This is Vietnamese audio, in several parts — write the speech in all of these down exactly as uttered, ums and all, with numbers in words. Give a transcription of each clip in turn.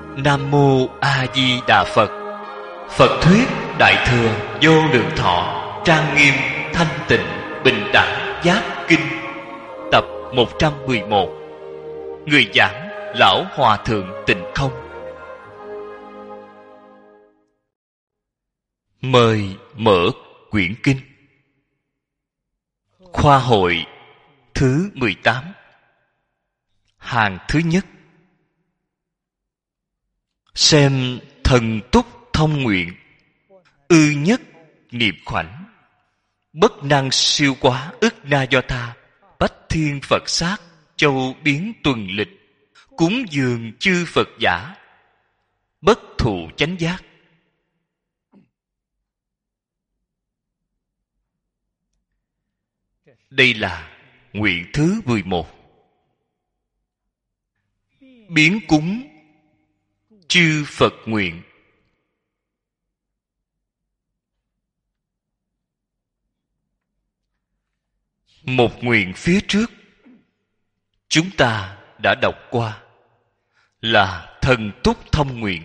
Nam Mô A Di Đà Phật. Phật thuyết Đại Thừa Vô Lượng Thọ trang nghiêm thanh tịnh bình đẳng giác kinh. Tập một trăm mười một. Người giảng Lão Hòa Thượng Tịnh Không. Mời mở quyển kinh. Khoa hội thứ mười tám. Hàng thứ nhất. Xem thần túc thông nguyện, ư nhất niệm khoảnh, bất năng siêu quá ức na do tha, bách thiên Phật sát, châu biến tuần lịch, cúng dường chư Phật giả, bất thụ chánh giác. Đây là nguyện thứ mười một. Biến cúng chư Phật nguyện. Một nguyện phía trước chúng ta đã đọc qua là thần túc thông nguyện.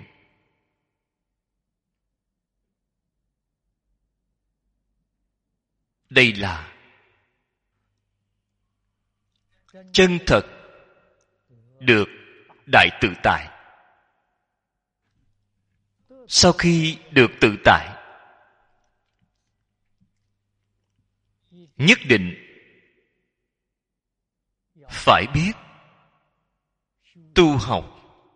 Đây là chân thật được đại tự tại. Sau khi được tự tại, nhất định phải biết tu học.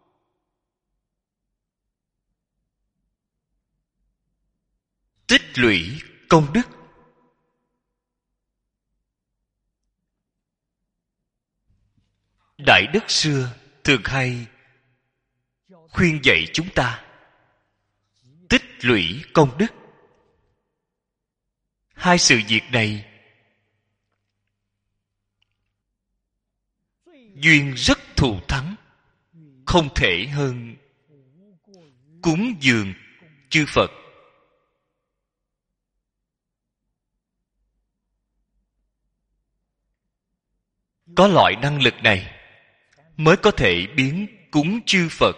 Tích lũy công đức. Đại đức xưa thường hay khuyên dạy chúng ta tích lũy công đức. Hai sự việc này duyên rất thù thắng, không thể hơn cúng dường chư Phật. Có loại năng lực này mới có thể biến cúng chư Phật.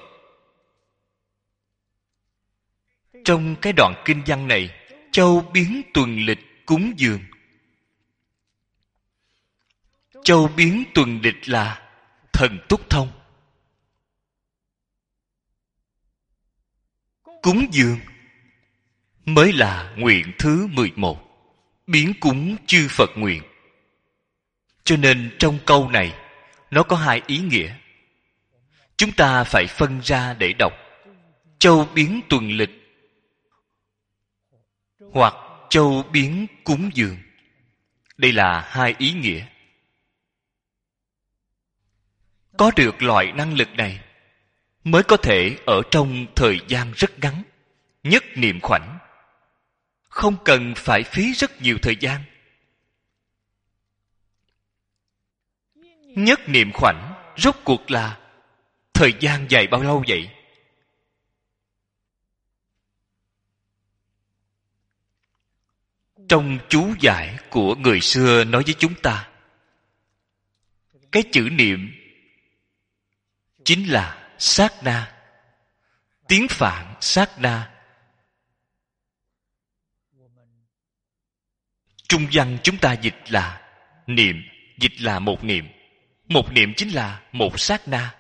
Trong cái đoạn kinh văn này, châu biến tuần lịch cúng dường. Châu biến tuần lịch là thần túc thông. Cúng dường mới là nguyện thứ mười một. Biến cúng chư Phật nguyện. Cho nên trong câu này nó có hai ý nghĩa. Chúng ta phải phân ra để đọc. Châu biến tuần lịch hoặc châu biến cúng dường. Đây là hai ý nghĩa. Có được loại năng lực này mới có thể ở trong thời gian rất ngắn, nhất niệm khoảnh, không cần phải phí rất nhiều thời gian. Nhất niệm khoảnh rốt cuộc là thời gian dài bao lâu vậy? Trong chú giải của người xưa nói với chúng ta, cái chữ niệm chính là sát na. Tiếng Phạn sát na. Trung văn chúng ta dịch là niệm, dịch là một niệm. Một niệm chính là một sát na.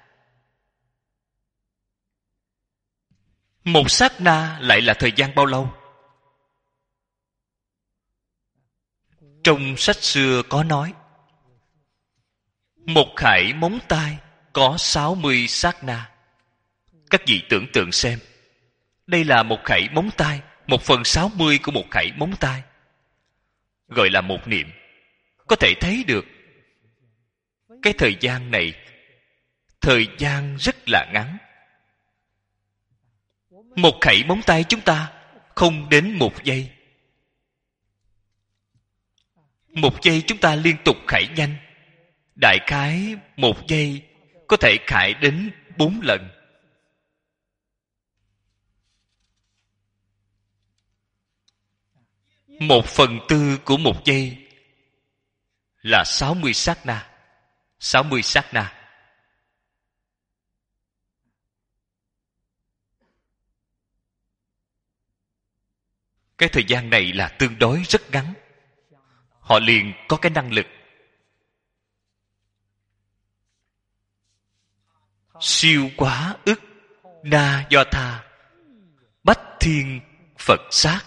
Một sát na lại là thời gian bao lâu? Trong sách xưa có nói, một khải móng tay có sáu mươi sát na. Các vị tưởng tượng xem, đây là một khải móng tay, một phần sáu mươi của một khải móng tay, gọi là một niệm. Có thể thấy được cái thời gian này, thời gian rất là ngắn. Một khẩy móng tay chúng ta không đến một giây. Một giây chúng ta liên tục khải nhanh, đại khái một giây có thể khải đến bốn lần. Một phần tư của một giây là sáu mươi sát na. Sáu mươi sát na. cái thời gian này là tương đối rất ngắn, họ liền có cái năng lực siêu quá ức na do tha bách thiên Phật sát.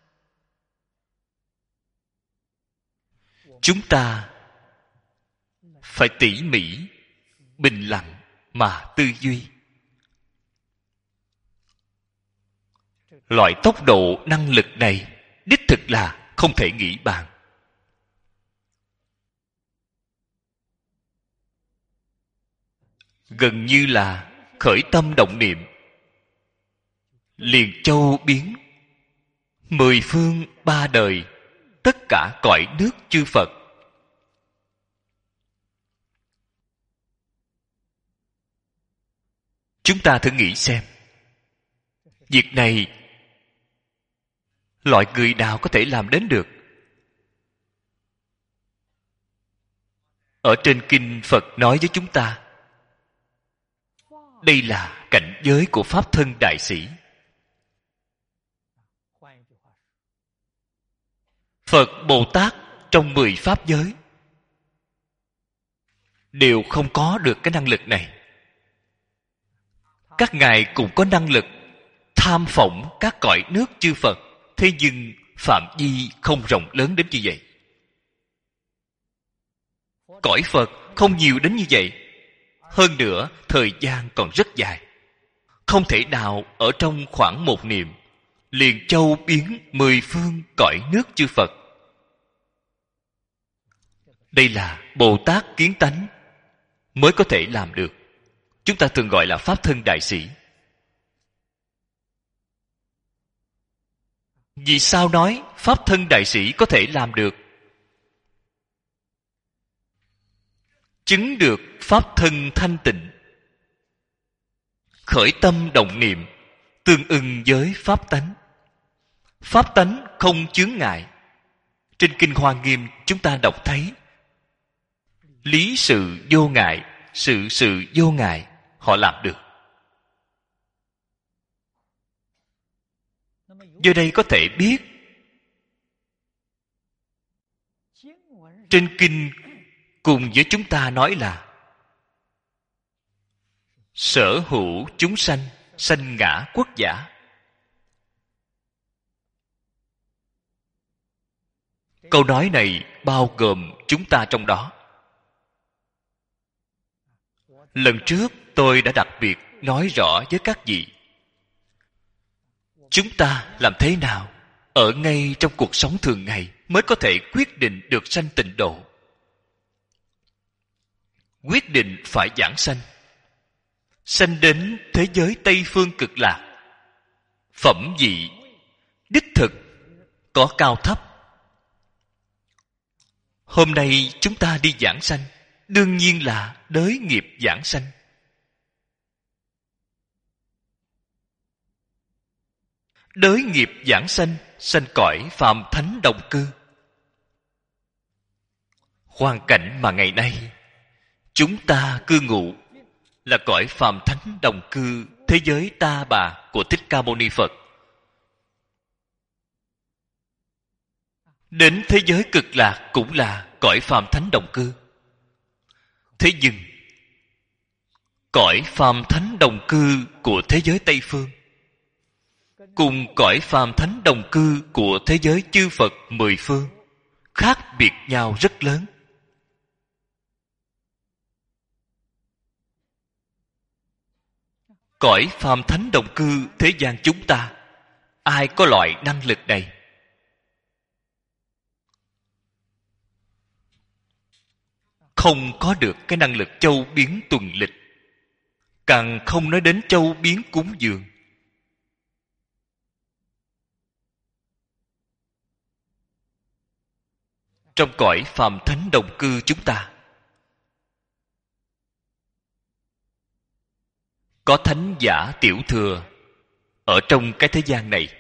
Chúng ta phải tỉ mỉ, bình lặng mà tư duy. Loại tốc độ năng lực này đích thực là không thể nghĩ bàn. Gần như là khởi tâm động niệm, liền châu biến mười phương ba đời, tất cả cõi nước chư Phật. Chúng ta thử nghĩ xem, việc này loại người nào có thể làm đến được? Ở trên kinh Phật nói với chúng ta, đây là cảnh giới của Pháp thân đại sĩ. Phật Bồ Tát trong mười pháp giới đều không có được cái năng lực này. Các ngài cũng có năng lực tham phỏng các cõi nước chư Phật, thế nhưng phạm vi không rộng lớn đến như vậy. Cõi Phật không nhiều đến như vậy. Hơn nữa, thời gian còn rất dài. Không thể nào ở trong khoảng một niệm liền châu biến mười phương cõi nước chư Phật. Đây là Bồ Tát kiến tánh mới có thể làm được. Chúng ta thường gọi là Pháp thân đại sĩ. Vì sao nói Pháp thân đại sĩ có thể làm được? Chứng được Pháp thân thanh tịnh, khởi tâm động niệm tương ưng với Pháp tánh. Pháp tánh không chướng ngại. Trên Kinh Hoa Nghiêm chúng ta đọc thấy lý sự vô ngại, sự sự vô ngại, họ làm được. Do đây có thể biết trên kinh cùng với chúng ta nói là sở hữu chúng sanh, sanh ngã quốc giả. Câu nói này bao gồm chúng ta trong đó. Lần trước tôi đã đặc biệt nói rõ với các vị, chúng ta làm thế nào ở ngay trong cuộc sống thường ngày mới có thể quyết định được sanh tịnh độ. Quyết định phải giảng sanh, sanh đến thế giới Tây Phương Cực Lạc. Phẩm vị đích thực có cao thấp. Hôm nay chúng ta đi giảng sanh, đương nhiên là đới nghiệp giảng sanh. Đới nghiệp giảng sanh, sanh cõi phàm thánh đồng cư. Hoàn cảnh mà ngày nay chúng ta cư ngụ là cõi phàm thánh đồng cư, thế giới Ta Bà của Thích Ca Mâu Ni Phật. Đến thế giới Cực Lạc cũng là cõi phàm thánh đồng cư. Thế nhưng cõi phàm thánh đồng cư của thế giới Tây Phương cùng cõi phàm thánh đồng cư của thế giới chư Phật mười phương khác biệt nhau rất lớn. Cõi phàm thánh đồng cư thế gian chúng ta, ai có loại năng lực này? Không có được cái năng lực châu biến tuần lịch, càng không nói đến châu biến cúng dường. Trong cõi phàm thánh đồng cư chúng ta có thánh giả tiểu thừa ở trong cái thế gian này,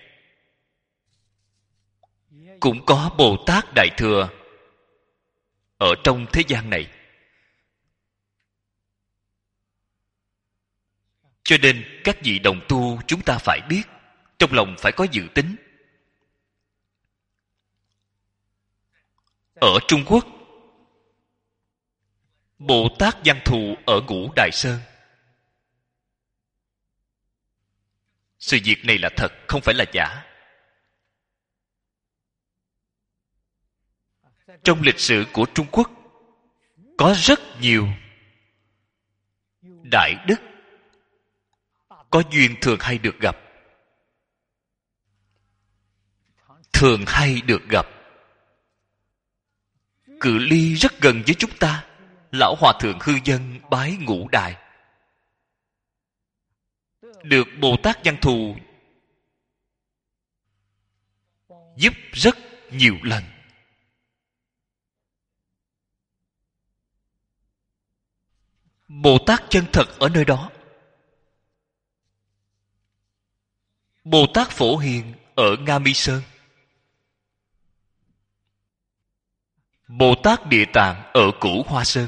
cũng có Bồ Tát đại thừa ở trong thế gian này. Cho nên các vị đồng tu chúng ta phải biết, trong lòng phải có dự tính. Ở Trung Quốc, Bồ Tát Văn Thù ở Ngũ Đài Sơn. Sự việc này là thật, không phải là giả. Trong lịch sử của Trung Quốc có rất nhiều đại đức có duyên thường hay được gặp. Thường hay được gặp. Cự ly rất gần với chúng ta. Lão Hòa Thượng Hư Dân bái Ngũ Đài, được Bồ Tát Văn Thù giúp rất nhiều lần. Bồ Tát chân thật ở nơi đó. Bồ Tát Phổ Hiền ở Nga Mi Sơn. Bồ Tát Địa Tạng ở Cửu Hoa Sơn.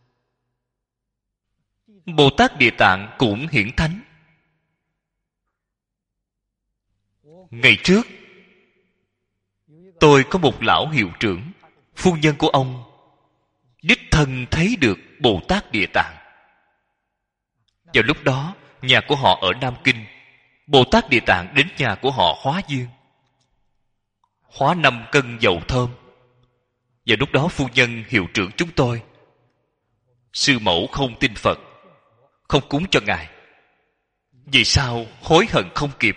Bồ Tát Địa Tạng cũng hiển thánh. Ngày trước, tôi có một lão hiệu trưởng, phu nhân của ông đích thân thấy được Bồ Tát Địa Tạng. Vào lúc đó, nhà của họ ở Nam Kinh, Bồ Tát Địa Tạng đến nhà của họ hóa duyên, hóa năm cân dầu thơm. Và lúc đó phu nhân hiệu trưởng chúng tôi, sư mẫu không tin Phật, không cúng cho ngài. Vì sao hối hận không kịp?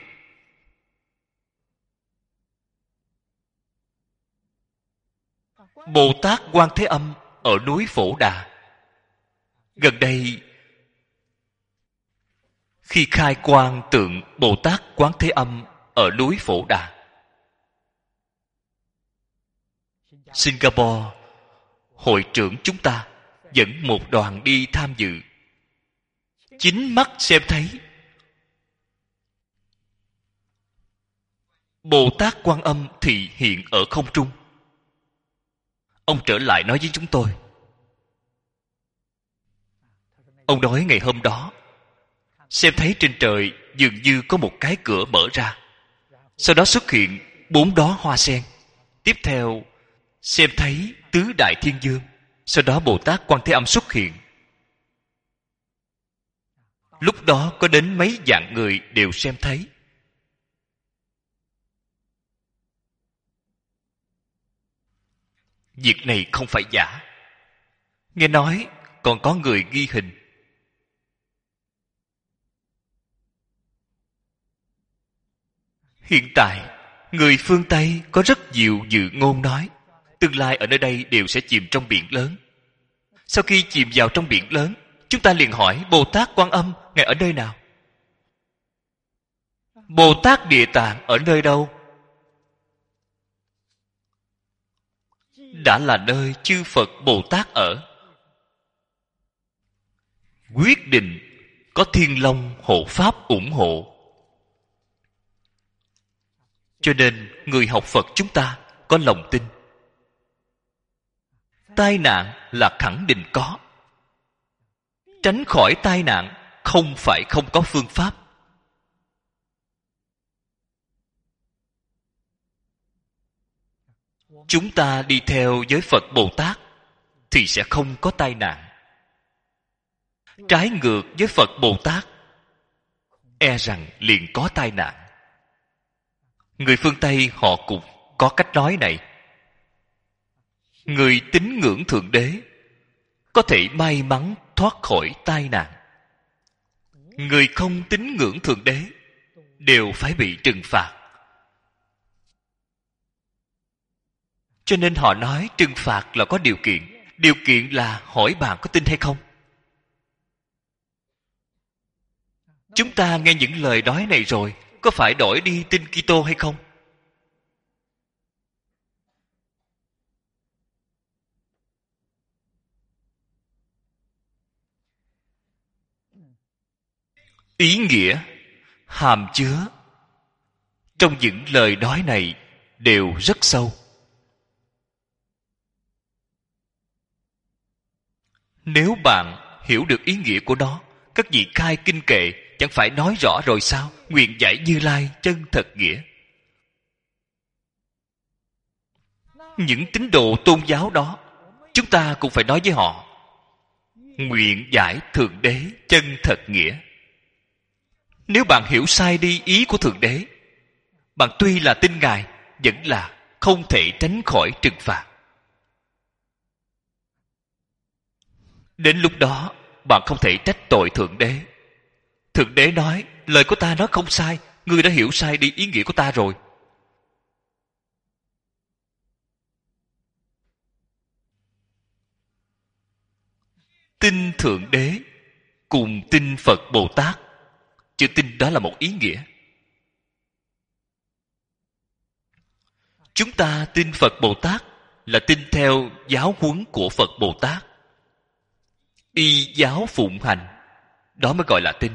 Bồ Tát Quan Thế Âm ở núi Phổ Đà. Gần đây, khi khai quang tượng Bồ Tát Quán Thế Âm ở núi Phổ Đà, Singapore, hội trưởng chúng ta dẫn một đoàn đi tham dự. Chính mắt xem thấy Bồ Tát Quan Âm thị hiện ở không trung. Ông trở lại nói với chúng tôi, ông nói ngày hôm đó xem thấy trên trời dường như có một cái cửa mở ra, sau đó xuất hiện bốn đóa hoa sen. Tiếp theo xem thấy tứ đại thiên dương, sau đó Bồ Tát Quan Thế Âm xuất hiện. Lúc đó có đến mấy vạn người đều xem thấy. Việc này không phải giả. Nghe nói còn có người ghi hình. Hiện tại, người phương Tây có rất nhiều dự ngôn nói tương lai ở nơi đây đều sẽ chìm trong biển lớn. Sau khi chìm vào trong biển lớn, chúng ta liền hỏi Bồ Tát Quan Âm ngài ở nơi nào? Bồ Tát Địa Tạng ở nơi đâu? Đã là nơi chư Phật Bồ Tát ở. Quyết định có Thiên Long hộ pháp ủng hộ. Cho nên người học Phật chúng ta có lòng tin. Tai nạn là khẳng định có. Tránh khỏi tai nạn không phải không có phương pháp. Chúng ta đi theo với Phật Bồ Tát thì sẽ không có tai nạn. Trái ngược với Phật Bồ Tát, e rằng liền có tai nạn. Người phương Tây họ cũng có cách nói này. Người tín ngưỡng Thượng Đế có thể may mắn thoát khỏi tai nạn. Người không tín ngưỡng Thượng Đế đều phải bị trừng phạt. Cho nên họ nói trừng phạt là có điều kiện. Điều kiện là hỏi bạn có tin hay không. Chúng ta nghe những lời nói này rồi, có phải đổi đi tin Kitô hay không? Ý nghĩa, hàm chứa trong những lời nói này đều rất sâu. Nếu bạn hiểu được ý nghĩa của nó, các vị khai kinh kệ chẳng phải nói rõ rồi sao? Nguyện giải Như Lai chân thật nghĩa. những tín đồ tôn giáo đó, chúng ta cũng phải nói với họ: nguyện giải Thượng Đế chân thật nghĩa. Nếu bạn hiểu sai đi ý của Thượng Đế, bạn tuy là tin Ngài, vẫn là không thể tránh khỏi trừng phạt. Đến lúc đó, bạn không thể trách tội Thượng Đế. Thượng Đế nói: lời của ta nói không sai, ngươi đã hiểu sai đi ý nghĩa của ta rồi. Tin Thượng Đế cùng tin Phật Bồ Tát, chữ tin đó là một ý nghĩa. Chúng ta tin Phật Bồ Tát là tin theo giáo huấn của Phật Bồ Tát, y giáo phụng hành, đó mới gọi là tin.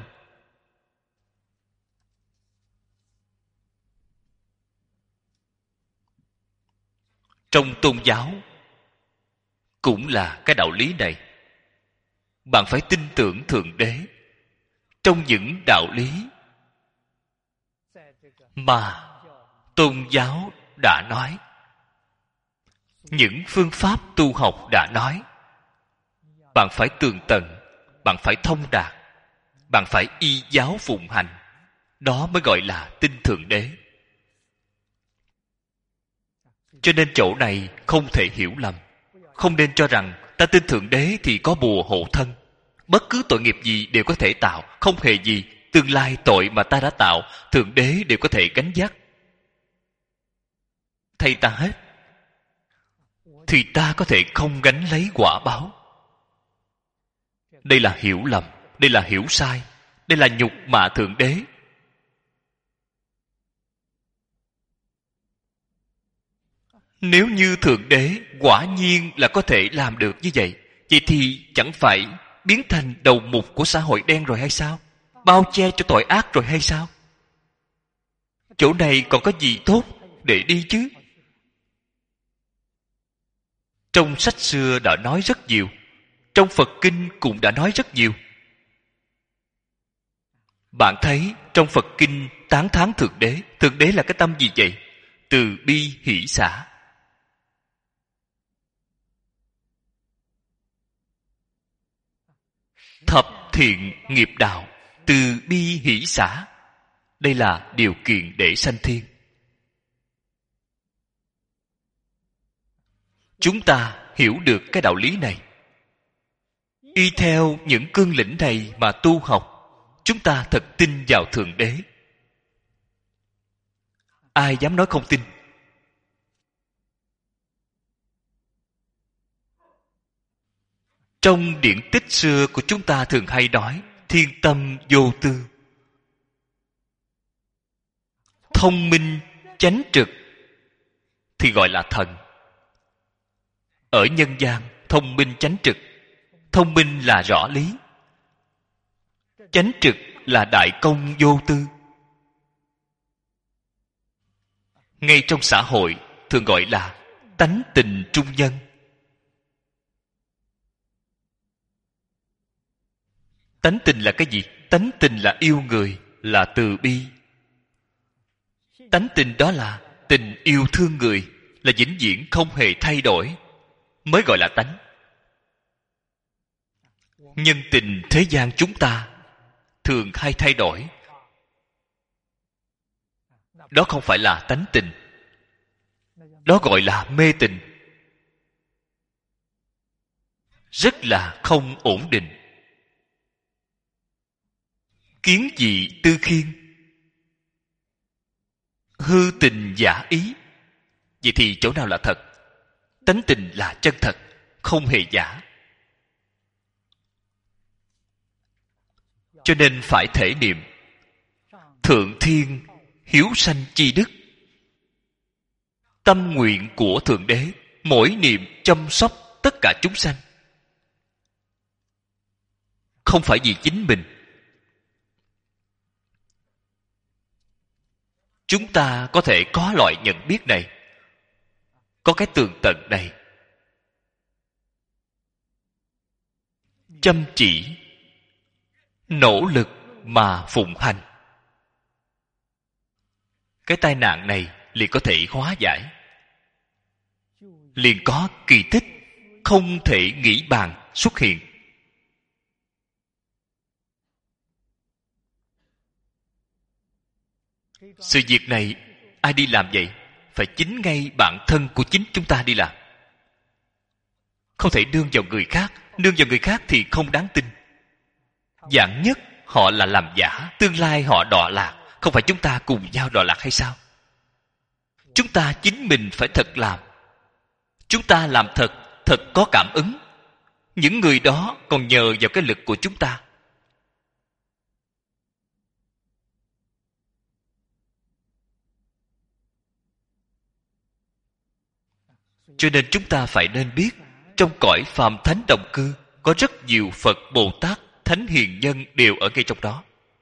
Trong tôn giáo cũng là cái đạo lý này. Bạn phải tin tưởng Thượng Đế trong những đạo lý mà tôn giáo đã nói, những phương pháp tu học đã nói. Bạn phải tường tận, bạn phải thông đạt, bạn phải y giáo phụng hành, đó mới gọi là tin Thượng Đế. Cho nên chỗ này không thể hiểu lầm. Không nên cho rằng ta tin Thượng Đế thì có bùa hộ thân, bất cứ tội nghiệp gì đều có thể tạo, không hề gì. Tương lai tội mà ta đã tạo, Thượng Đế đều có thể gánh vác thay ta hết, thì ta có thể không gánh lấy quả báo. Đây là hiểu lầm, đây là hiểu sai, đây là nhục mạ Thượng Đế. Nếu như Thượng Đế quả nhiên là có thể làm được như vậy, vậy thì chẳng phải biến thành đầu mục của xã hội đen rồi hay sao? Bao che cho tội ác rồi hay sao? Chỗ này còn có gì tốt để đi chứ? Trong sách xưa đã nói rất nhiều, trong Phật Kinh cũng đã nói rất nhiều. Bạn thấy trong Phật Kinh tán thán Thượng Đế. Thượng Đế là cái tâm gì vậy? Từ bi hỷ xả. Thập thiện nghiệp đạo, từ bi hỷ xả. Đây là điều kiện để sanh thiên. Chúng ta hiểu được cái đạo lý này, y theo những cương lĩnh này mà tu học, chúng ta thật tin vào Thượng Đế. Ai dám nói không tin? Trong điển tích xưa của chúng ta thường hay nói thiên tâm vô tư, thông minh chánh trực thì gọi là thần. Ở nhân gian, thông minh chánh trực, thông minh là rõ lý, chánh trực là đại công vô tư. Ngay trong xã hội thường gọi là tánh tình trung nhân. Tánh tình là cái gì? Tánh tình là yêu người, là từ bi. Tánh tình đó là tình yêu thương người, là vĩnh viễn không hề thay đổi, mới gọi là tánh. Nhân tình thế gian chúng ta thường hay thay đổi, đó không phải là tánh tình, đó gọi là mê tình, rất là không ổn định. Kiến dị tư khiên, hư tình giả ý. Vậy thì chỗ nào là thật? Tánh tình là chân thật, không hề giả. Cho nên phải thể niệm thượng thiên hiếu sanh chi đức. Tâm nguyện của Thượng Đế mỗi niệm chăm sóc tất cả chúng sanh, không phải vì chính mình. Chúng ta có thể có loại nhận biết này, có cái tường tận này, chăm chỉ nỗ lực mà phụng hành, cái tai nạn này liền có thể hóa giải. liền có kỳ tích không thể nghĩ bàn xuất hiện. Sự việc này ai đi làm vậy? Phải chính ngay bản thân của chính chúng ta đi làm. Không thể nương vào người khác. Nương vào người khác thì không đáng tin. Vạn nhất họ là làm giả, tương lai họ đọa lạc, không phải chúng ta cùng nhau đọa lạc hay sao? Chúng ta chính mình phải thật làm. Chúng ta làm thật, thật có cảm ứng. Những người đó còn nhờ vào cái lực của chúng ta. Cho nên chúng ta phải nên biết, trong cõi phàm thánh đồng cư có rất nhiều Phật, Bồ Tát, Thánh Hiền Nhân đều ở ngay trong đó.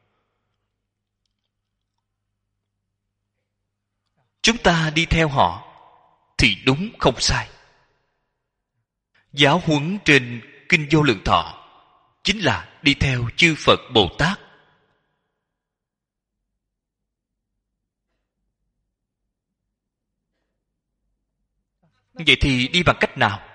Chúng ta đi theo họ thì đúng không sai. Giáo huấn trên Kinh Vô Lượng Thọ chính là đi theo chư Phật Bồ Tát. Vậy thì đi bằng cách nào?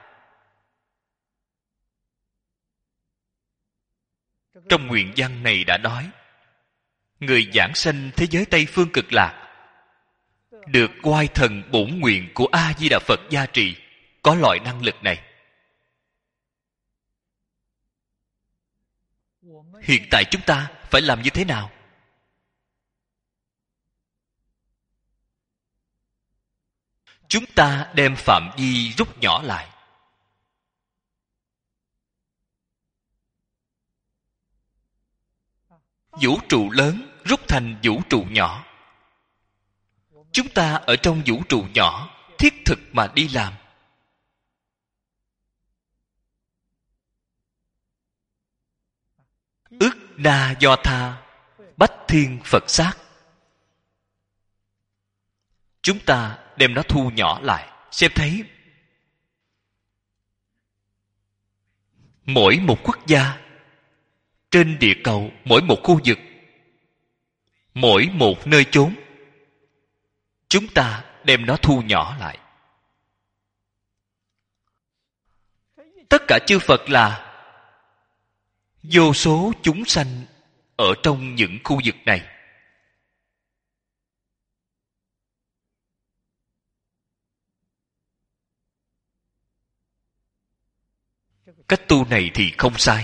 Trong nguyện văn này đã nói, người giảng sanh thế giới Tây Phương Cực Lạc được oai thần bổn nguyện của A Di Đà Phật gia trì, có loại năng lực này. Hiện tại chúng ta phải làm như thế nào? Chúng ta đem phạm vi rút nhỏ lại. Vũ trụ lớn rút thành vũ trụ nhỏ. Chúng ta ở trong vũ trụ nhỏ thiết thực mà đi làm. Ức đa do tha, bách thiên Phật sát. Chúng ta đem nó thu nhỏ lại, xem thấy mỗi một quốc gia trên địa cầu, mỗi một khu vực, mỗi một nơi chốn, chúng ta đem nó thu nhỏ lại. Tất cả chư Phật là vô số chúng sanh ở trong những khu vực này. Cách tu này thì không sai.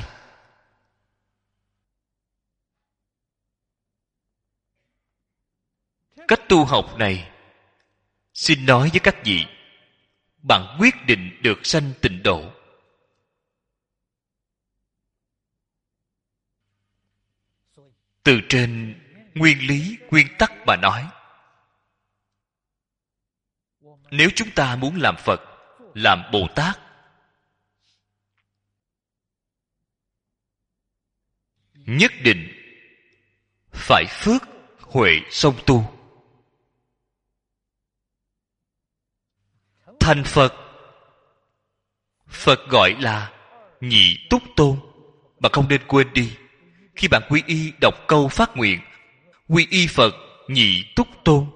Cách tu học này, xin nói với các vị, bạn quyết định được sanh tịnh độ. Từ trên nguyên lý, nguyên tắc mà nói, nếu chúng ta muốn làm Phật, làm Bồ Tát, nhất định phải phước huệ song tu. Thành Phật, Phật gọi là nhị túc tôn. Bạn không nên quên đi. Khi bạn quy y đọc câu phát nguyện, quy y Phật nhị túc tôn.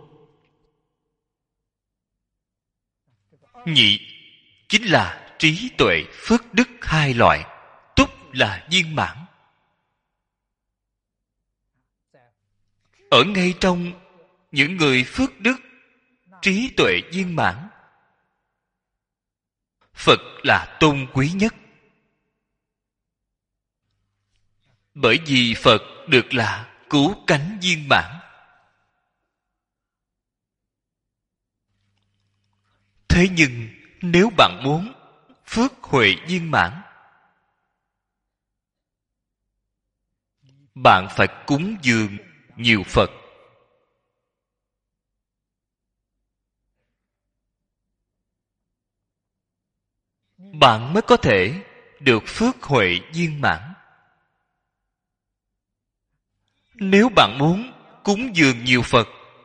Nhị chính là trí tuệ phước đức hai loại, túc là viên mãn. Ở ngay trong những người phước đức, trí tuệ viên mãn, Phật là tôn quý nhất. Bởi vì Phật được là cứu cánh viên mãn. Thế nhưng nếu bạn muốn phước huệ viên mãn, bạn phải cúng dường nhiều Phật. Bạn mới có thể được phước huệ viên mãn. Nếu bạn muốn cúng dường nhiều Phật,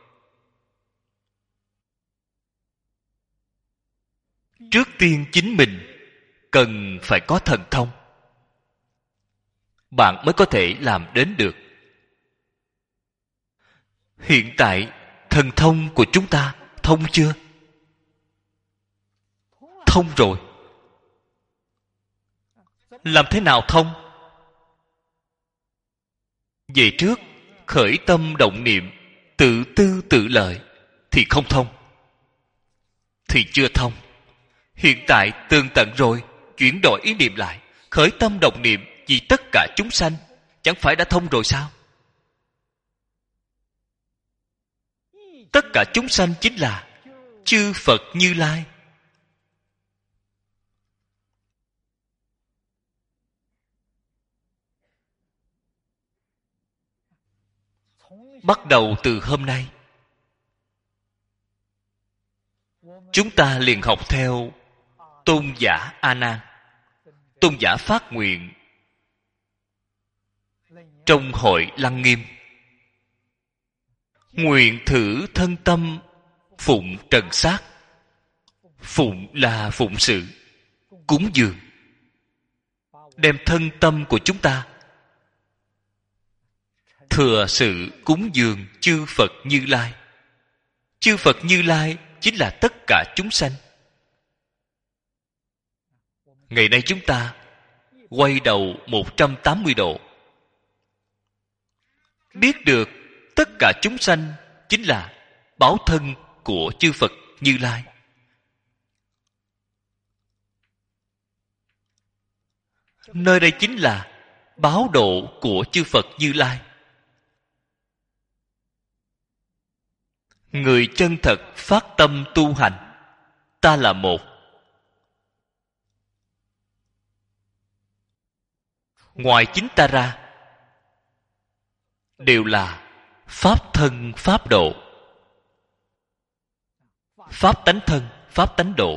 trước tiên chính mình cần phải có thần thông, bạn mới có thể làm đến được. Hiện tại thần thông của chúng ta thông chưa? thông rồi. Làm thế nào thông? Về trước khởi tâm động niệm, tự tư tự lợi thì không thông, thì chưa thông. Hiện tại tường tận rồi, chuyển đổi ý niệm lại, khởi tâm động niệm vì tất cả chúng sanh, chẳng phải đã thông rồi sao? Tất cả chúng sanh chính là chư Phật Như Lai. Bắt đầu từ hôm nay, chúng ta liền học theo tôn giả A Nan. Tôn giả phát nguyện trong hội Lăng Nghiêm, nguyện thử thân tâm phụng trần sát. Phụng là phụng sự, cúng dường, đem thân tâm của chúng ta thừa sự cúng dường chư Phật Như Lai. Chư Phật Như Lai chính là tất cả chúng sanh. Ngày nay chúng ta quay đầu một trăm tám mươi độ, biết được tất cả chúng sanh chính là báo thân của chư Phật Như Lai. Nơi đây chính là báo độ của chư Phật Như Lai. Người chân thật phát tâm tu hành, ta là một. Ngoài chính ta ra đều là pháp thân pháp độ, pháp tánh thân pháp tánh độ.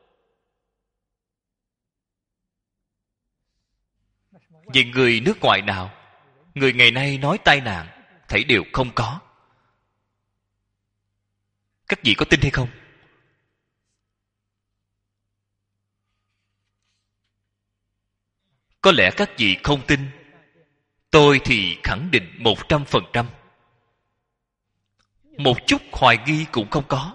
Về người nước ngoài nào, người ngày nay nói tai nạn thảy đều không có. Các vị có tin hay không? Có lẽ các vị không tin. Tôi thì khẳng định một trăm phần trăm. Một chút hoài nghi cũng không có.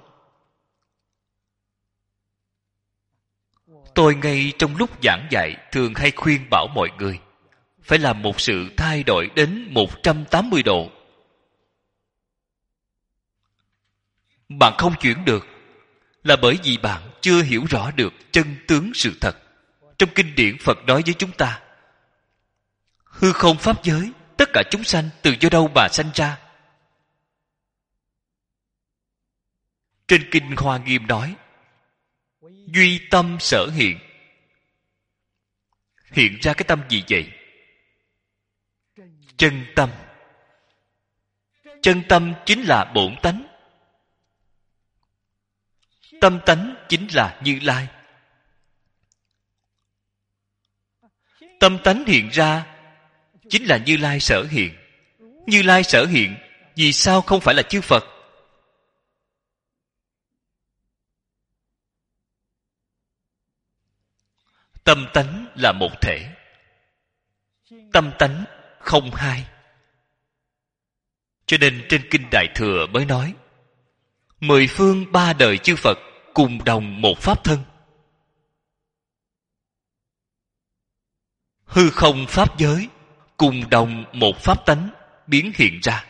Tôi ngay trong lúc giảng dạy thường hay khuyên bảo mọi người phải làm một sự thay đổi đến một trăm tám mươi độ. Bạn không chuyển được là bởi vì bạn chưa hiểu rõ được chân tướng sự thật. Trong kinh điển Phật nói với chúng ta, hư không pháp giới, tất cả chúng sanh từ do đâu mà sanh ra? Trên kinh Hoa Nghiêm nói, duy tâm sở hiện. Hiện ra cái tâm gì vậy? Chân tâm. Chân tâm chính là bổn tánh. Tâm tánh chính là Như Lai. Tâm tánh hiện ra chính là Như Lai sở hiện. Như Lai sở hiện, vì sao không phải là chư Phật? Tâm tánh là một thể, tâm tánh không hai. Cho nên trên kinh Đại Thừa mới nói, mười phương ba đời chư Phật cùng đồng một pháp thân. Hư không pháp giới cùng đồng một pháp tánh biến hiện ra.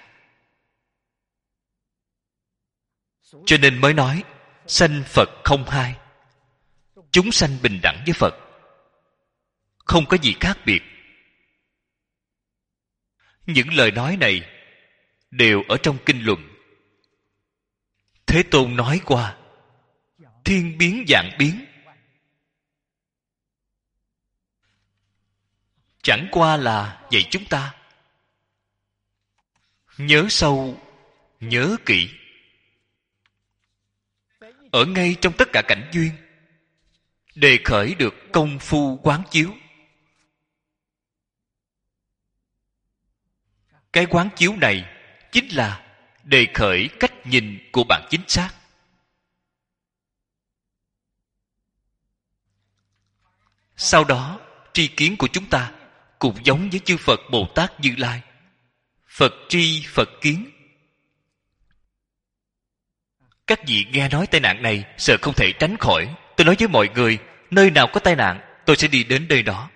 Cho nên mới nói sanh Phật không hai. Chúng sanh bình đẳng với Phật, không có gì khác biệt. Những lời nói này đều ở trong kinh luận. Thế Tôn nói qua, thiên biến vạn biến, chẳng qua là dạy chúng ta nhớ sâu, nhớ kỹ. Ở ngay trong tất cả cảnh duyên đề khởi được công phu quán chiếu. Cái quán chiếu này chính là đề khởi cách nhìn của bạn chính xác. Sau đó tri kiến của chúng ta cũng giống với chư Phật Bồ Tát Như Lai. Phật tri Phật kiến. Các vị nghe nói tai nạn này sợ không thể tránh khỏi, tôi nói với mọi người, nơi nào có tai nạn, tôi sẽ đi đến nơi đó.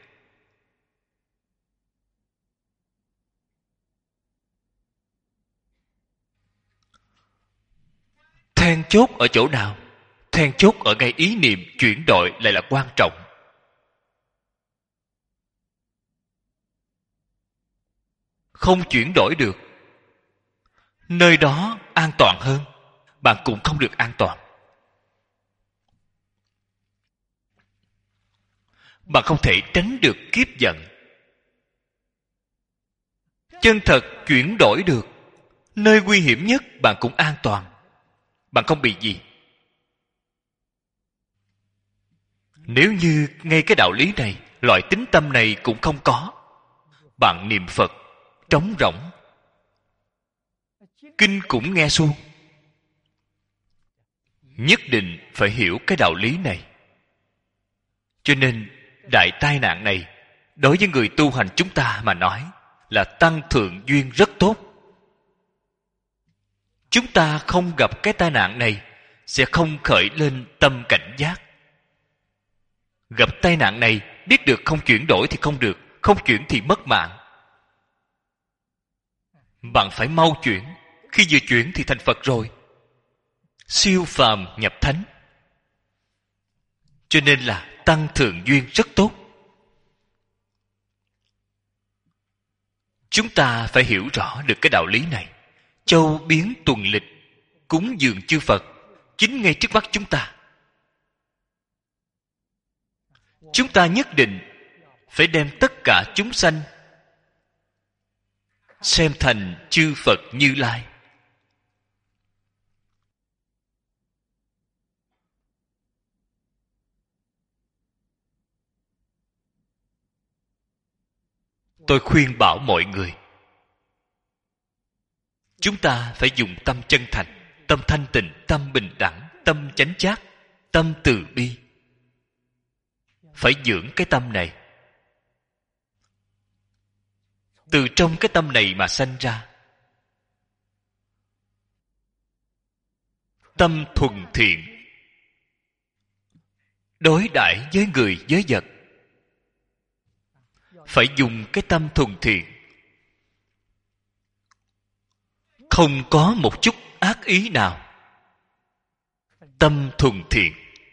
Then chốt ở chỗ nào? Then chốt ở ngay ý niệm chuyển đổi lại là quan trọng. Không chuyển đổi được, nơi đó an toàn hơn, bạn cũng không được an toàn. Bạn không thể tránh được kiếp giận. Chân thật chuyển đổi được, nơi nguy hiểm nhất bạn cũng an toàn. Bạn không bị gì. Nếu như ngay cái đạo lý này, loại tín tâm này cũng không có, bạn niệm Phật trống rỗng, kinh cũng nghe suông. Nhất định phải hiểu cái đạo lý này. Cho nên đại tai nạn này đối với người tu hành chúng ta mà nói là tăng thượng duyên rất tốt. Chúng ta không gặp cái tai nạn này sẽ không khởi lên tâm cảnh giác. Gặp tai nạn này biết được không chuyển đổi thì không được, không chuyển thì mất mạng. Bạn phải mau chuyển. Khi vừa chuyển thì thành Phật rồi, siêu phàm nhập thánh. Cho nên là tăng thượng duyên rất tốt. Chúng ta phải hiểu rõ được cái đạo lý này. Châu biến tuần lịch, cúng dường chư Phật chính ngay trước mắt chúng ta. Chúng ta nhất định phải đem tất cả chúng sanh xem thành chư Phật Như Lai. Tôi khuyên bảo mọi người, chúng ta phải dùng tâm chân thành, tâm thanh tịnh, tâm bình đẳng, tâm chánh giác, tâm từ bi. Phải dưỡng cái tâm này. Từ trong cái tâm này mà sanh ra tâm thuần thiện, đối đãi với người với vật. Phải dùng cái tâm thuần thiện, không có một chút ác ý nào. Tâm thuần thiện.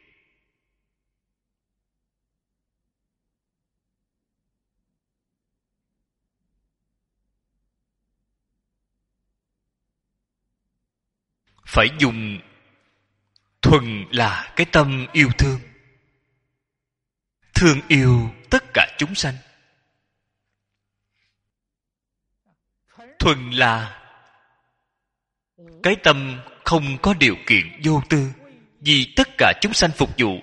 Phải dùng thuần là cái tâm yêu thương, thương yêu tất cả chúng sanh. Thuần là cái tâm không có điều kiện vô tư, vì tất cả chúng sanh phục vụ.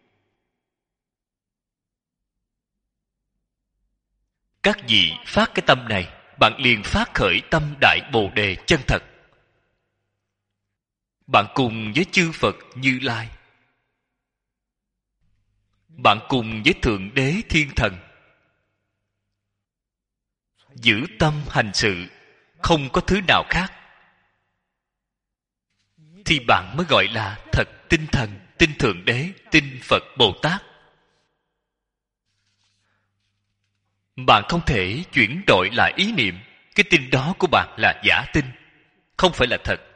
Các vị phát cái tâm này, bạn liền phát khởi tâm đại bồ đề chân thật. Bạn cùng với chư Phật Như Lai, bạn cùng với Thượng Đế Thiên Thần, giữ tâm hành sự, không có thứ nào khác, thì bạn mới gọi là thật tin thần, tin Thượng Đế, tin Phật Bồ Tát. Bạn không thể chuyển đổi lại ý niệm. Cái tin đó của bạn là giả tin, không phải là thật.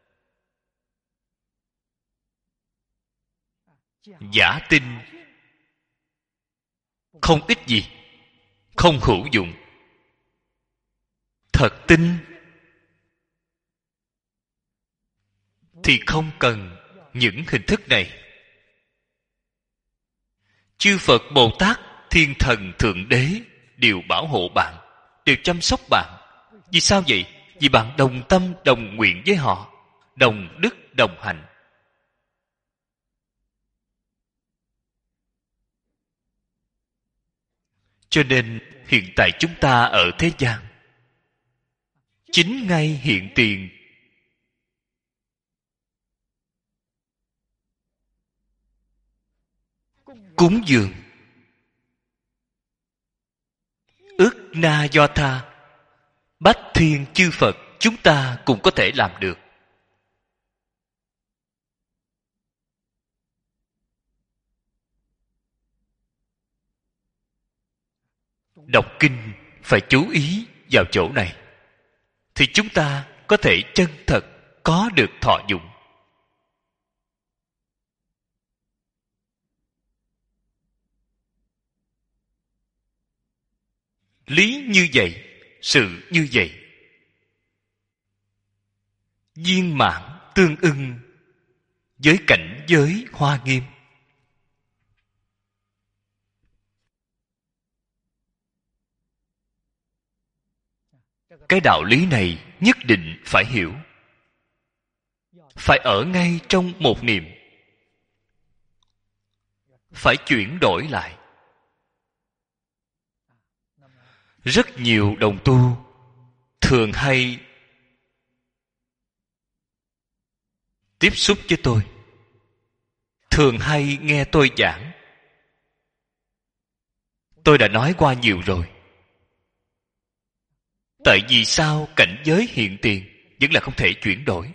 Giả tin không ích gì, không hữu dụng. Thật tin thì không cần những hình thức này. Chư Phật Bồ Tát, Thiên Thần, Thượng Đế đều bảo hộ bạn, đều chăm sóc bạn. Vì sao vậy? Vì bạn đồng tâm đồng nguyện với họ, đồng đức đồng hạnh. Cho nên hiện tại chúng ta ở thế gian, chính ngay hiện tiền, cúng dường ức na do tha, bách thiên chư Phật, chúng ta cũng có thể làm được. Đọc kinh phải chú ý vào chỗ này, thì chúng ta có thể chân thật có được thọ dụng. Lý như vậy, sự như vậy, viên mãn tương ưng với cảnh giới hoa nghiêm. Cái đạo lý này nhất định phải hiểu, phải ở ngay trong một niệm, phải chuyển đổi lại. Rất nhiều đồng tu thường hay tiếp xúc với tôi, thường hay nghe tôi giảng. Tôi đã nói qua nhiều rồi. Tại vì sao cảnh giới hiện tiền vẫn là không thể chuyển đổi?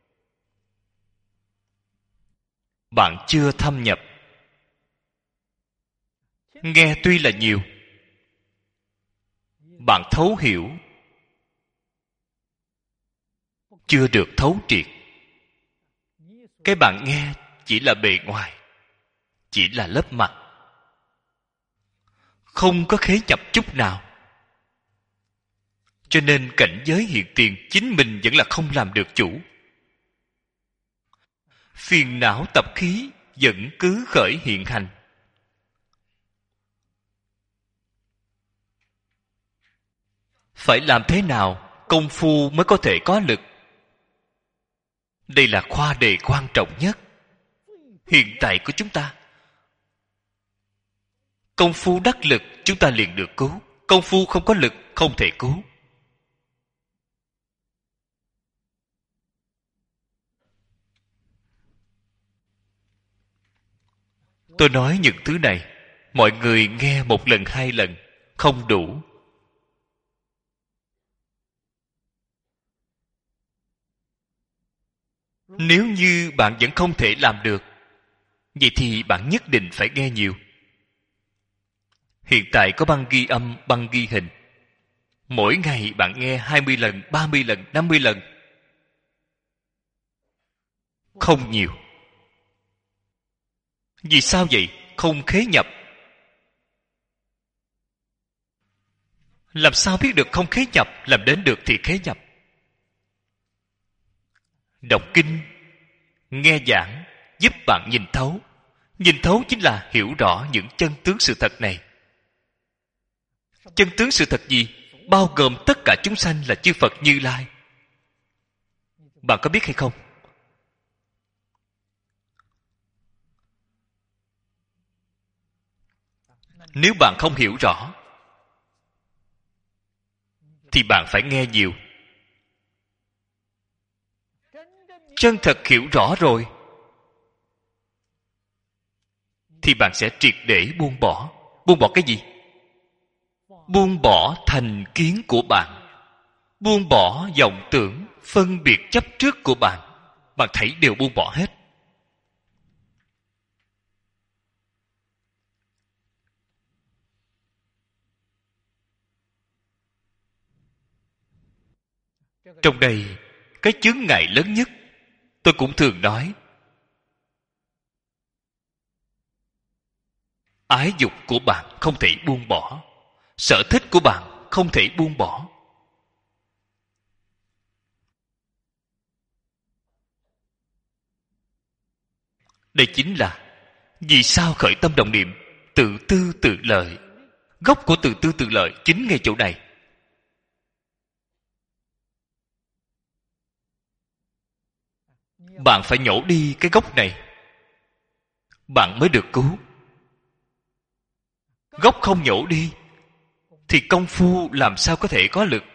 Bạn chưa thâm nhập. Nghe tuy là nhiều, bạn thấu hiểu chưa được thấu triệt. Cái bạn nghe chỉ là bề ngoài, chỉ là lớp mặt, không có khế nhập chút nào. Cho nên cảnh giới hiện tiền chính mình vẫn là không làm được chủ. Phiền não tập khí vẫn cứ khởi hiện hành. Phải làm thế nào công phu mới có thể có lực? Đây là khoa đề quan trọng nhất hiện tại của chúng ta. Công phu đắc lực chúng ta liền được cứu. Công phu không có lực không thể cứu. Tôi nói những thứ này, mọi người nghe một lần hai lần không đủ. Nếu như bạn vẫn không thể làm được, vậy thì bạn nhất định phải nghe nhiều. Hiện tại có băng ghi âm, băng ghi hình. Mỗi ngày bạn nghe hai mươi lần, ba mươi lần, năm mươi lần. Không nhiều. Vì sao vậy? Không khế nhập. Làm sao biết được không khế nhập? Làm đến được thì khế nhập. Đọc kinh, nghe giảng giúp bạn nhìn thấu. Nhìn thấu chính là hiểu rõ những chân tướng sự thật này. Chân tướng sự thật gì? Bao gồm tất cả chúng sanh là chư Phật Như Lai. Bạn có biết hay không? Nếu bạn không hiểu rõ thì bạn phải nghe nhiều. Chân thật hiểu rõ rồi thì bạn sẽ triệt để buông bỏ. Buông bỏ cái gì? Buông bỏ thành kiến của bạn, buông bỏ vọng tưởng phân biệt chấp trước của bạn. Bạn thấy đều buông bỏ hết. Trong đây, cái chướng ngại lớn nhất, tôi cũng thường nói, ái dục của bạn không thể buông bỏ, sở thích của bạn không thể buông bỏ. Đây chính là vì sao khởi tâm động niệm tự tư tự lợi. Gốc của tự tư tự lợi chính ngay chỗ này. Bạn phải nhổ đi cái gốc này, bạn mới được cứu. Gốc không nhổ đi thì công phu làm sao có thể có lực?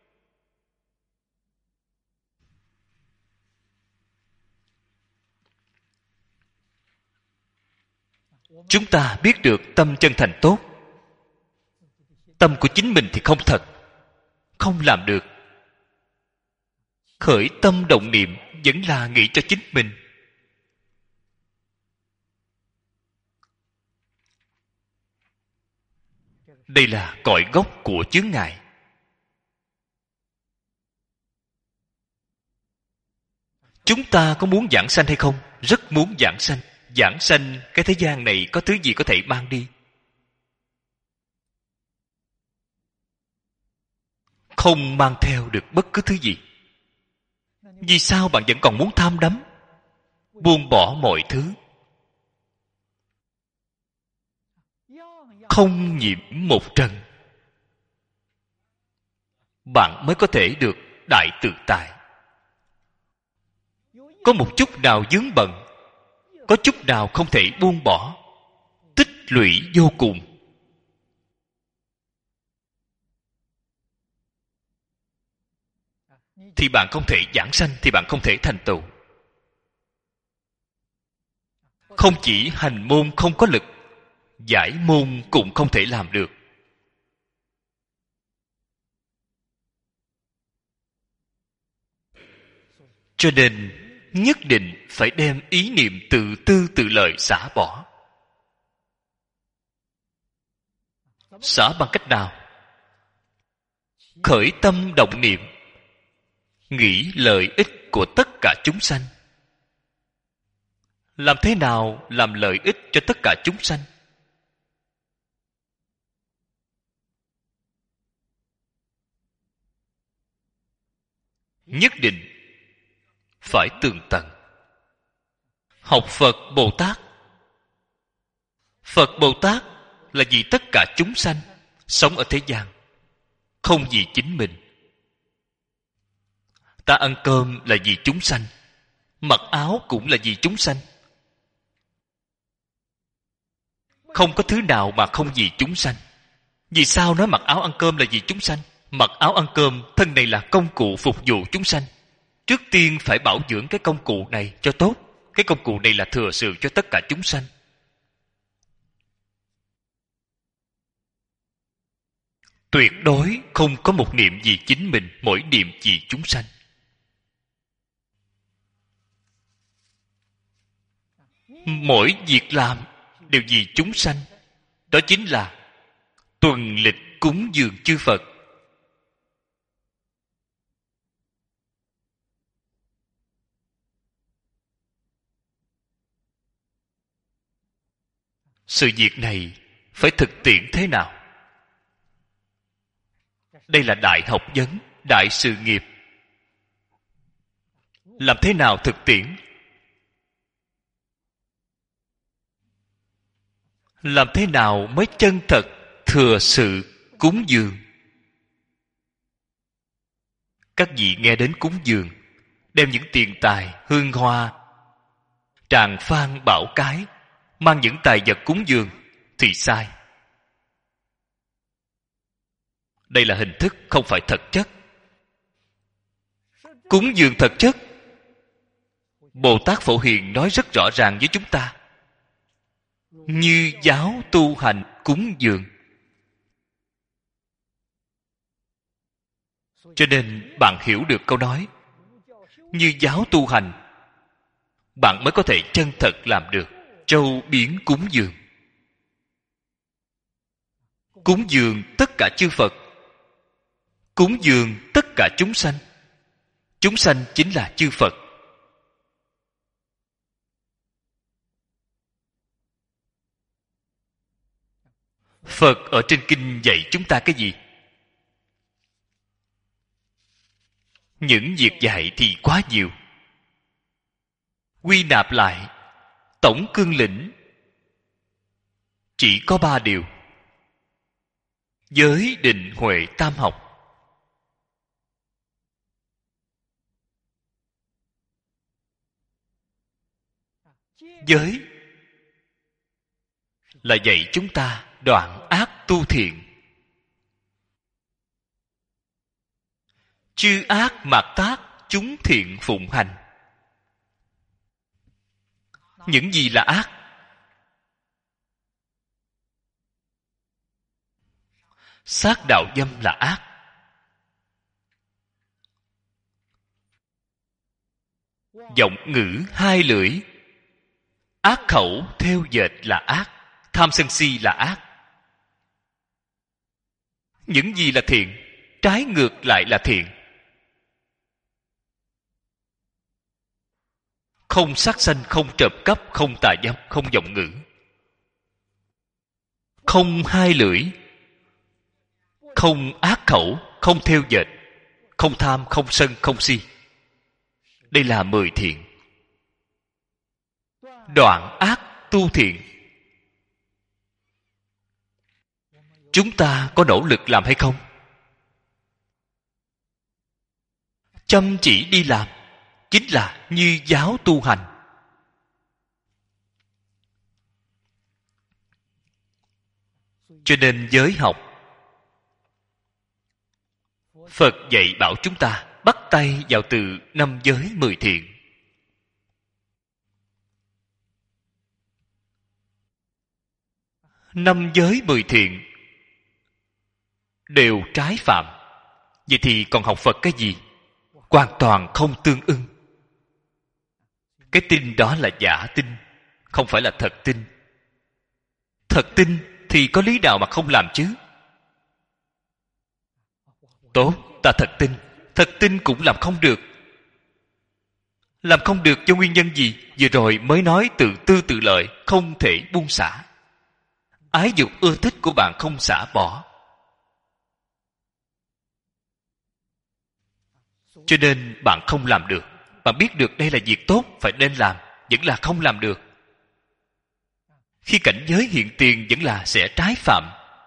Chúng ta biết được tâm chân thành tốt, tâm của chính mình thì không thật, không làm được. Khởi tâm động niệm vẫn là nghĩ cho chính mình. Đây là cội gốc của chướng ngại. Chúng ta có muốn giảng sanh hay không? Rất muốn giảng sanh. Giảng sanh, cái thế gian này có thứ gì có thể mang đi? Không mang theo được bất cứ thứ gì. Vì sao bạn vẫn còn muốn tham đắm, buông bỏ mọi thứ? Không nhiễm một trần, bạn mới có thể được đại tự tại. Có một chút nào vướng bận, có chút nào không thể buông bỏ, tích lũy vô cùng. Thì bạn không thể giảng sanh, thì bạn không thể thành tựu. Không chỉ hành môn không có lực, giải môn cũng không thể làm được. Cho nên nhất định phải đem ý niệm tự tư tự lợi xả bỏ. Xả bằng cách nào? Khởi tâm động niệm, nghĩ lợi ích của tất cả chúng sanh. Làm thế nào làm lợi ích cho tất cả chúng sanh? Nhất định phải tường tận. Học Phật Bồ Tát. Phật Bồ Tát là vì tất cả chúng sanh sống ở thế gian, không vì chính mình. Ta ăn cơm là vì chúng sanh, mặc áo cũng là vì chúng sanh. Không có thứ nào mà không vì chúng sanh. Vì sao nói mặc áo ăn cơm là vì chúng sanh? Mặc áo ăn cơm, thân này là công cụ phục vụ chúng sanh. Trước tiên phải bảo dưỡng cái công cụ này cho tốt. Cái công cụ này là thừa sự cho tất cả chúng sanh. Tuyệt đối không có một niệm vì chính mình, mỗi niệm vì chúng sanh. Mỗi việc làm đều vì chúng sanh. Đó chính là tuần lịch cúng dường chư Phật. Sự việc này phải thực tiễn thế nào? Đây là đại học vấn, đại sự nghiệp. Làm thế nào thực tiễn? Làm thế nào mới chân thật thừa sự cúng dường? Các vị nghe đến cúng dường, đem những tiền tài, hương hoa, tràng phan bảo cái, mang những tài vật cúng dường thì sai. Đây là hình thức, không phải thật chất. Cúng dường thật chất, Bồ Tát Phổ Hiền nói rất rõ ràng với chúng ta. Như giáo tu hành cúng dường. Cho nên bạn hiểu được câu nói như giáo tu hành, bạn mới có thể chân thật làm được trâu biến cúng dường. Cúng dường tất cả chư Phật, cúng dường tất cả chúng sanh. Chúng sanh chính là chư Phật. Phật ở trên kinh dạy chúng ta cái gì? Những việc dạy thì quá nhiều. Quy nạp lại, tổng cương lĩnh chỉ có ba điều: giới, định, huệ, tam học. Giới là dạy chúng ta đoạn ác tu thiện. Chư ác mạt tác, chúng thiện phụng hành. Những gì là ác? Sát đạo dâm là ác. Giọng ngữ hai lưỡi, ác khẩu theo dệt là ác. Tham sân si là ác. Những gì là thiện, trái ngược lại là thiện. Không sát sanh, không trộm cắp, không tà dâm, không vọng ngữ, không hai lưỡi, không ác khẩu, không theo dệt, không tham, không sân, không si. Đây là mười thiện. Đoạn ác tu thiện. Chúng ta có nỗ lực làm hay không? Chăm chỉ đi làm chính là như giáo tu hành. Cho nên giới học, Phật dạy bảo chúng ta bắt tay vào từ năm giới mười thiện. Năm giới mười thiện đều trái phạm. Vậy thì còn học Phật cái gì? Hoàn toàn không tương ưng. Cái tin đó là giả tin, không phải là thật tin. Thật tin thì có lý nào mà không làm chứ? Tốt, ta thật tin. Thật tin cũng làm không được. Làm không được do nguyên nhân gì? Vừa rồi mới nói tự tư tự lợi, không thể buông xả. Ái dục ưa thích của bạn không xả bỏ. Cho nên bạn không làm được. Bạn biết được đây là việc tốt, phải nên làm, vẫn là không làm được. Khi cảnh giới hiện tiền vẫn là sẽ trái phạm.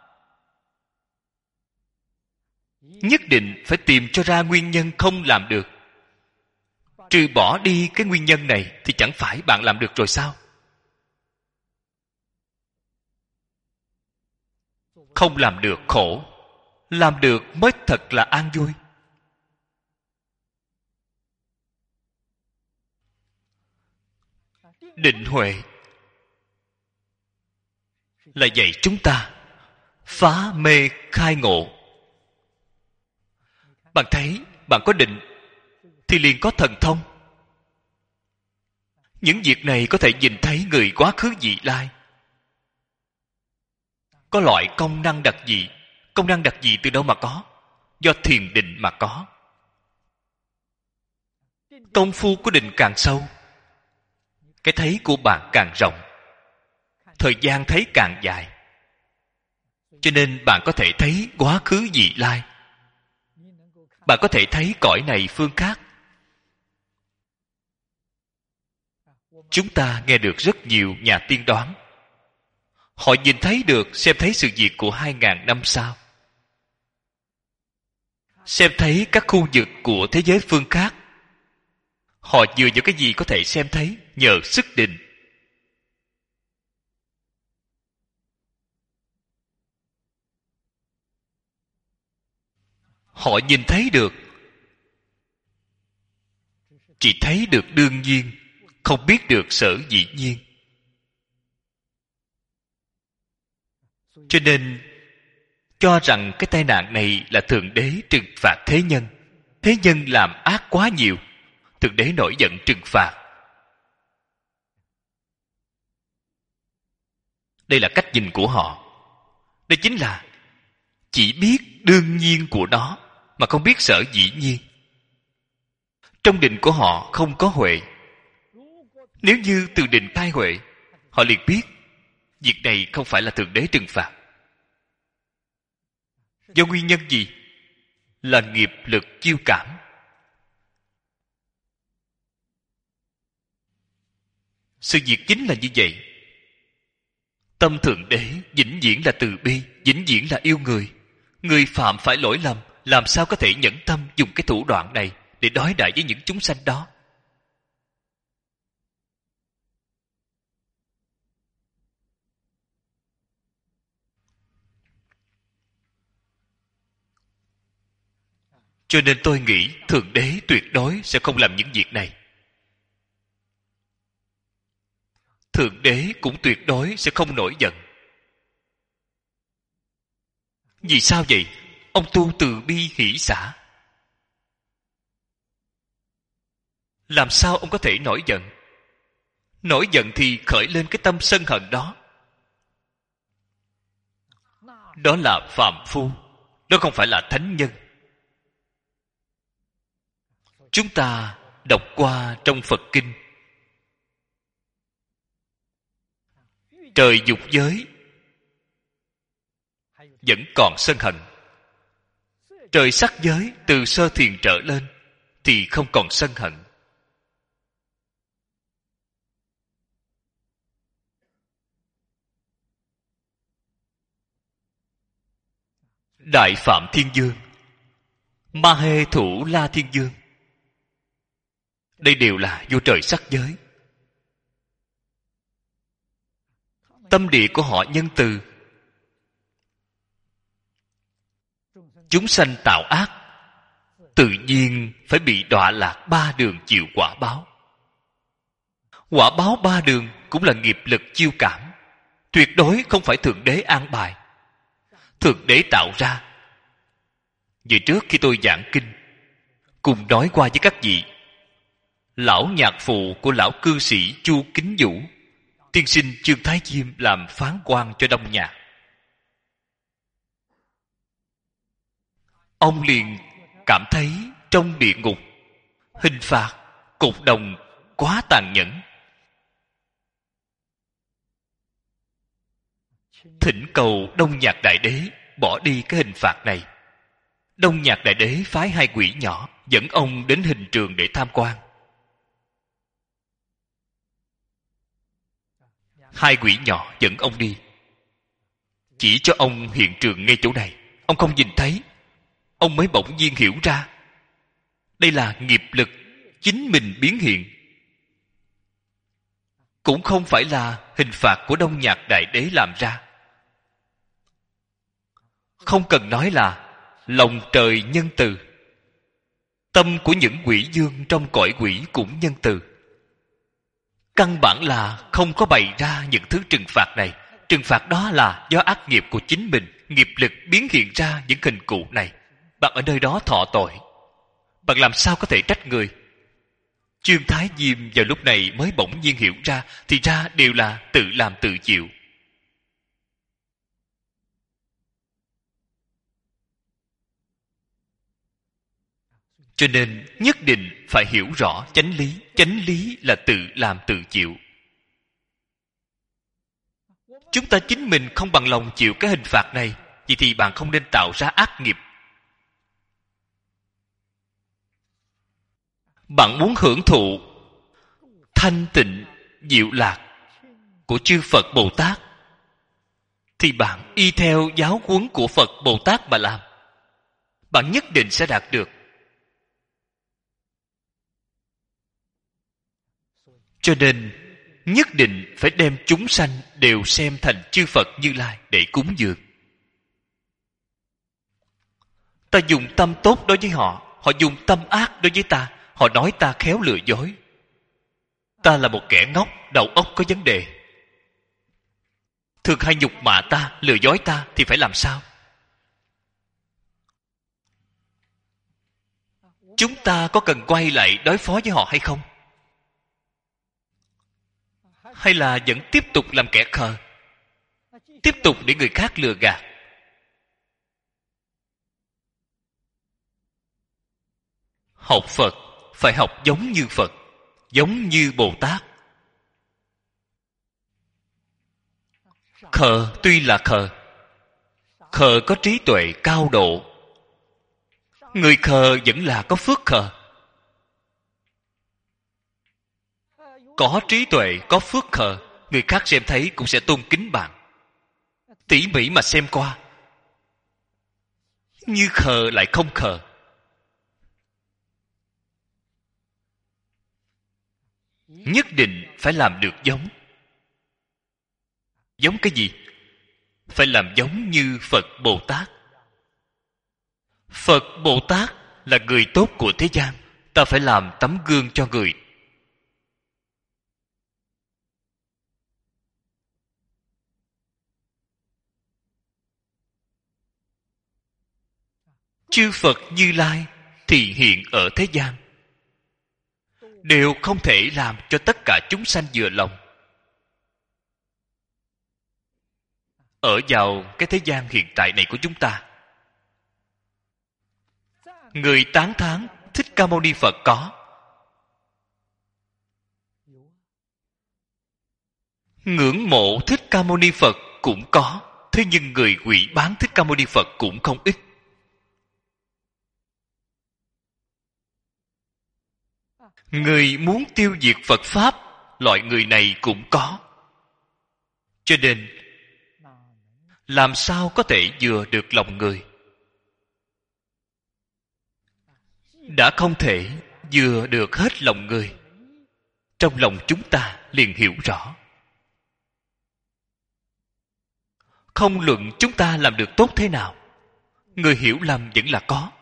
Nhất định phải tìm cho ra nguyên nhân không làm được. Trừ bỏ đi cái nguyên nhân này thì chẳng phải bạn làm được rồi sao? Không làm được khổ, làm được mới thật là an vui. Định huệ là dạy chúng ta phá mê khai ngộ. Bạn thấy, bạn có định thì liền có thần thông. Những việc này có thể nhìn thấy người quá khứ vị lai. Có loại công năng đặc dị. Công năng đặc dị từ đâu mà có? Do thiền định mà có. Công phu của định càng sâu, cái thấy của bạn càng rộng, thời gian thấy càng dài. Cho nên bạn có thể thấy quá khứ vị lai. Bạn có thể thấy cõi này phương khác. Chúng ta nghe được rất nhiều nhà tiên đoán. Họ nhìn thấy được, xem thấy sự việc của hai ngàn năm sau. Xem thấy các khu vực của thế giới phương khác. Họ dựa vào cái gì có thể xem thấy? Nhờ sức định. Họ nhìn thấy được, chỉ thấy được đương nhiên, không biết được sở dĩ nhiên. Cho nên cho rằng cái tai nạn này là Thượng Đế trừng phạt thế nhân. Thế nhân làm ác quá nhiều, Thượng Đế nổi giận trừng phạt. Đây là cách nhìn của họ. Đây chính là chỉ biết đương nhiên của nó mà không biết sở dĩ nhiên. Trong định của họ không có huệ. Nếu như từ định khai huệ, họ liền biết việc này không phải là Thượng Đế trừng phạt. Do nguyên nhân gì? Là nghiệp lực chiêu cảm. Sự việc chính là như vậy. Tâm Thượng Đế vĩnh viễn là từ bi, vĩnh viễn là yêu người. Người phạm phải lỗi lầm, làm sao có thể nhẫn tâm dùng cái thủ đoạn này để đối đãi với những chúng sanh đó? Cho nên tôi nghĩ Thượng Đế tuyệt đối sẽ không làm những việc này. Thượng Đế cũng tuyệt đối sẽ không nổi giận. Vì sao vậy? Ông tu từ bi hỷ xả. Làm sao ông có thể nổi giận? Nổi giận thì khởi lên cái tâm sân hận đó. Đó là phàm phu, đó không phải là thánh nhân. Chúng ta đọc qua trong Phật Kinh, trời dục giới vẫn còn sân hận, trời sắc giới từ sơ thiền trở lên thì không còn sân hận. Đại Phạm Thiên Dương, Ma Hê Thủ La Thiên Dương, đây đều là vô trời sắc giới. Tâm địa của họ nhân từ. Chúng sanh tạo ác, tự nhiên phải bị đọa lạc ba đường chịu quả báo. Quả báo ba đường cũng là nghiệp lực chiêu cảm, tuyệt đối không phải Thượng Đế an bài, Thượng Đế tạo ra. Vừa trước khi tôi giảng kinh, cùng nói qua với các vị, lão nhạc phụ của lão cư sĩ Chu Kính Vũ, tiên sinh Trương Thái Diêm làm phán quan cho Đông Nhạc. Ông liền cảm thấy trong địa ngục hình phạt cột đồng quá tàn nhẫn, thỉnh cầu Đông Nhạc Đại Đế bỏ đi cái hình phạt này. Đông Nhạc Đại Đế phái hai quỷ nhỏ dẫn ông đến hình trường để tham quan. Hai quỷ nhỏ dẫn ông đi, chỉ cho ông hiện trường ngay chỗ này. Ông không nhìn thấy, ông mới bỗng nhiên hiểu ra đây là nghiệp lực chính mình biến hiện, cũng không phải là hình phạt của Đông Nhạc Đại Đế làm ra. Không cần nói là lòng trời nhân từ, tâm của những quỷ dương trong cõi quỷ cũng nhân từ. Căn bản là không có bày ra những thứ trừng phạt này. Trừng phạt đó là do ác nghiệp của chính mình, nghiệp lực biến hiện ra những hình cụ này. Bạn ở nơi đó thọ tội, bạn làm sao có thể trách người? Trương Thái Diêm vào lúc này mới bỗng nhiên hiểu ra, thì ra đều là tự làm tự chịu. Cho nên nhất định phải hiểu rõ chánh lý. Chánh lý là tự làm tự chịu. Chúng ta chính mình không bằng lòng chịu cái hình phạt này, vậy thì bạn không nên tạo ra ác nghiệp. Bạn muốn hưởng thụ thanh tịnh diệu lạc của chư Phật Bồ Tát, thì bạn y theo giáo huấn của Phật Bồ Tát mà làm, bạn nhất định sẽ đạt được. Cho nên nhất định phải đem chúng sanh đều xem thành chư Phật Như Lai để cúng dường. Ta dùng tâm tốt đối với họ, họ dùng tâm ác đối với ta. Họ nói ta khéo lừa dối, ta là một kẻ ngốc, đầu óc có vấn đề, thường hay nhục mạ ta, lừa dối ta, thì phải làm sao? Chúng ta có cần quay lại đối phó với họ hay không? Hay là vẫn tiếp tục làm kẻ khờ, tiếp tục để người khác lừa gạt? Học Phật phải học giống như Phật, giống như Bồ Tát. Khờ tuy là khờ, khờ có trí tuệ cao độ. Người khờ vẫn là có phước khờ. Có trí tuệ, có phước khờ, người khác xem thấy cũng sẽ tôn kính bạn. Tỉ mỉ mà xem qua, như khờ lại không khờ. Nhất định phải làm được giống. Giống cái gì? Phải làm giống như Phật Bồ Tát. Phật Bồ Tát là người tốt của thế gian, ta phải làm tấm gương cho người. Chư Phật Như Lai thì hiện ở thế gian, đều không thể làm cho tất cả chúng sanh vừa lòng. Ở vào cái thế gian hiện tại này của chúng ta, Người tán thán Thích Ca Mâu Ni Phật có. Ngưỡng mộ Thích Ca Mâu Ni Phật cũng có. Thế nhưng người hủy bán Thích Ca Mâu Ni Phật cũng không ít. Người muốn tiêu diệt Phật Pháp, loại người này cũng có. Cho nên làm sao có thể vừa được lòng người? Đã không thể vừa được hết lòng người, trong lòng chúng ta liền hiểu rõ. Không luận chúng ta làm được tốt thế nào, người hiểu lầm vẫn là có,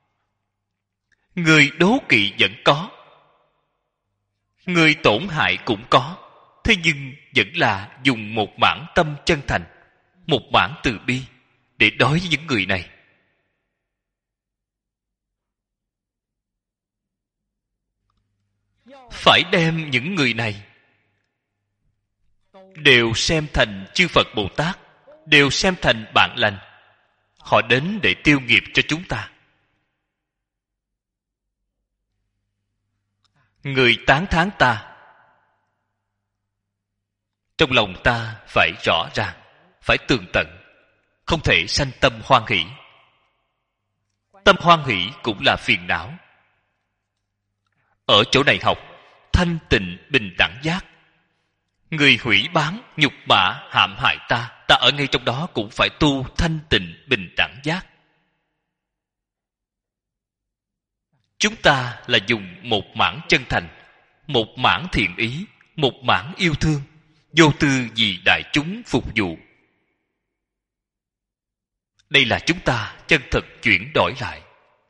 người đố kỵ vẫn có, người tổn hại cũng có. Thế nhưng vẫn là dùng một mảng tâm chân thành, một mảng từ bi để đối với những người này. Phải đem những người này đều xem thành chư Phật Bồ Tát, đều xem thành bạn lành. Họ đến để tiêu nghiệp cho chúng ta. Người tán thán ta, trong lòng ta phải rõ ràng, phải tường tận, không thể sanh tâm hoan hỷ. Tâm hoan hỷ cũng là phiền não. Ở chỗ này học thanh tịnh bình đẳng giác. Người hủy bán, nhục mạ, hãm hại ta, ta ở ngay trong đó cũng phải tu thanh tịnh bình đẳng giác. Chúng ta là dùng một mảng chân thành, một mảng thiện ý, một mảng yêu thương, vô tư vì đại chúng phục vụ. Đây là chúng ta chân thực chuyển đổi lại.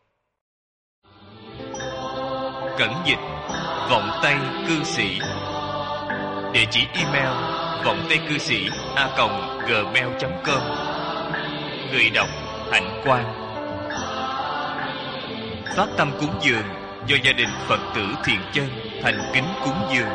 Cẩn dịch vọng tây cư sĩ. Địa chỉ email vọng tây cư sĩ a còng gmail chấm com. Người đọc Hạnh Quang. Phát tâm cúng dường do gia đình Phật tử Thiện Chân thành kính cúng dường.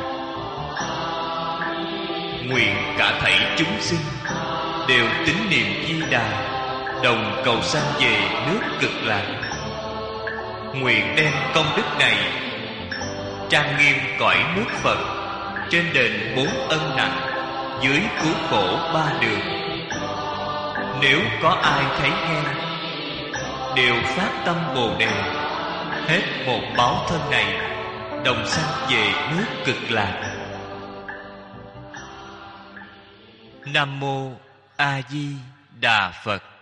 Nguyện cả thảy chúng sinh đều tín niệm Di Đà, đồng cầu sanh về nước Cực Lạc. Nguyện đem công đức này trang nghiêm cõi nước Phật, trên đền bốn ân nặng, dưới cứu khổ ba đường. Nếu có ai thấy nghe, đều phát tâm Bồ Đề, hết một báo thân này, đồng sanh về nước Cực Lạc. Nam mô A Di Đà Phật.